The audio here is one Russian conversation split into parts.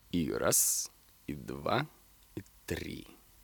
И раз, и два, и три.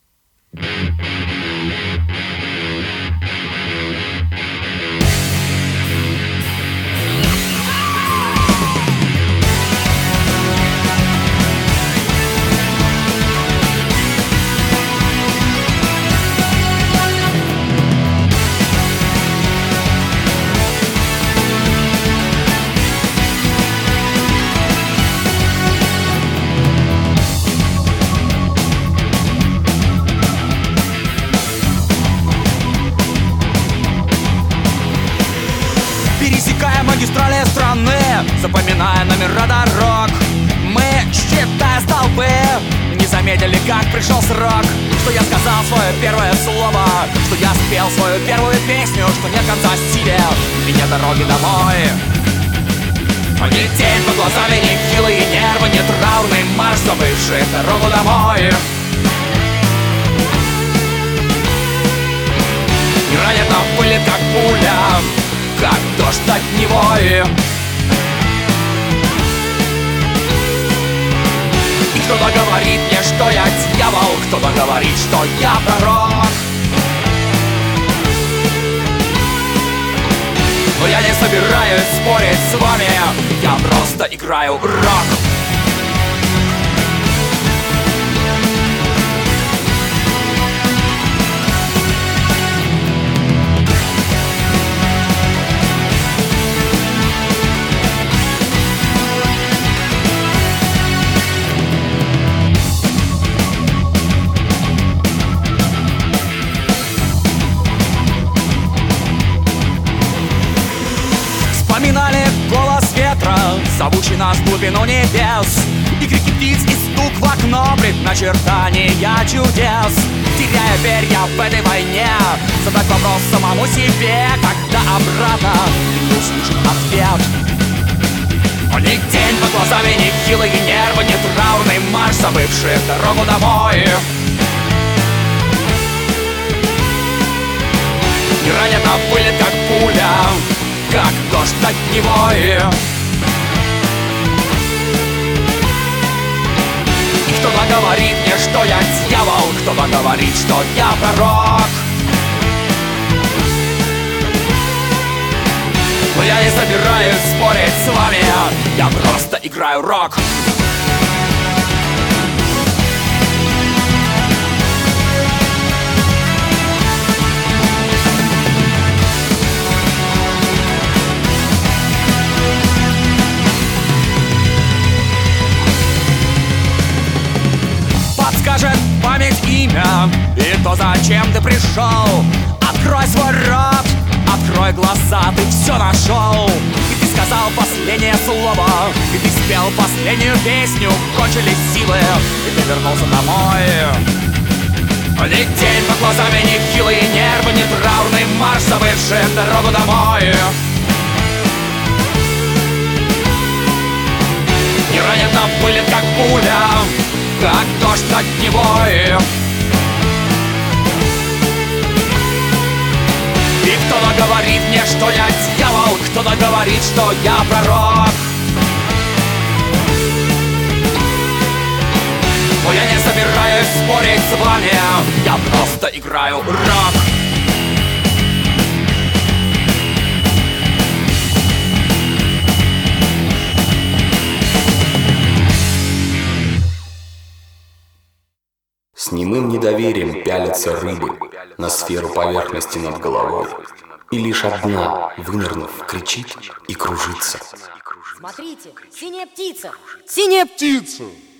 Пересекая магистрали страны, запоминая номера дорог, мы, считая столбы, не заметили, как пришел срок. Что я сказал свое первое слово, что я спел свою первую песню, что нет конца стиля и нет дороги домой. Не тень под глазами, не хилые нервы, не траурный марш, забывший дорогу домой. И ранит на пыли, как пуля, как дождь от Невы. И кто-то говорит мне, что я дьявол, кто-то говорит, что я пророк. Но я не собираюсь спорить с вами, я просто играю рок. Вспоминали голос ветра, зовущий нас в глубину небес, и крики птиц, и стук в окно, предначертания чудес. Теряя перья в этой войне, задать вопрос самому себе, когда обратно не услышит ответ. Не день под глазами, не хилые нервы, не траурный марш, забывший дорогу домой. И ранит на пыли, как пуля, как дождь от Невы. И кто-то говорит мне, что я дьявол, кто-то говорит, что я пророк. Но я не собираюсь спорить с вами, я просто играю рок. Подскажет память имя и то, зачем ты пришел. Открой свой рот, открой глаза, ты все нашел. И ты сказал последнее слово, и ты спел последнюю песню. Кончились силы, и ты вернулся домой. Не день под глазами, не хилые нервы, не траурный марш, забывший дорогу домой. Не ранит на пыли, как пуля, как дождь от Невы. И кто-то говорит мне, что я дьявол, кто-то говорит, что я пророк. Но я не собираюсь спорить с вами, я просто играю рок. С немым недоверием пялятся рыбы на сферу поверхности над головой. И лишь одна, вынырнув, кричит и кружится. Смотрите, синяя птица! Синяя птица!